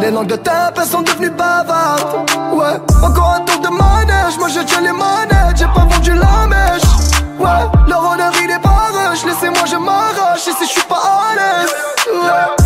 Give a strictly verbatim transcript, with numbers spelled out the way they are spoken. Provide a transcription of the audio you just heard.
Les langues de tape, elles sont devenues bavardes. Ouais, encore un tour de manège. Moi je tiens les manettes, j'ai pas vendu la mèche. Ouais, le honneur il est pas rush. Laissez-moi je m'arrache, ici je suis pas à l'aise. Ouais.